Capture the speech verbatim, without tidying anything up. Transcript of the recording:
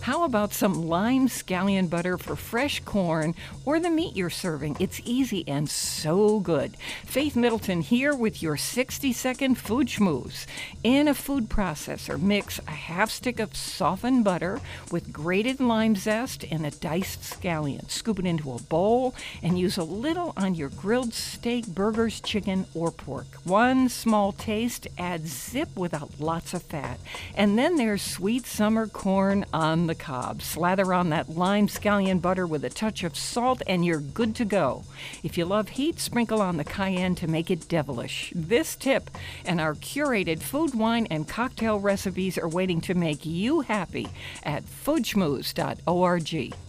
How about some lime scallion butter for fresh corn or the meat you're serving? It's easy and so good. Faith Middleton here with your sixty second food schmooze. In a food processor, mix a half stick of softened butter with grated lime zest and a diced scallion. Scoop it into a bowl and use a little on your grilled steak, burgers, chicken, or pork. One small taste adds zip without lots of fat. And then there's sweet summer corn on the cob. Slather on that lime scallion butter with a touch of salt and you're good to go. If you love heat, sprinkle on the cayenne to make it devilish. This tip and our curated food, wine, and cocktail recipes are waiting to make you happy at food schmooze dot org.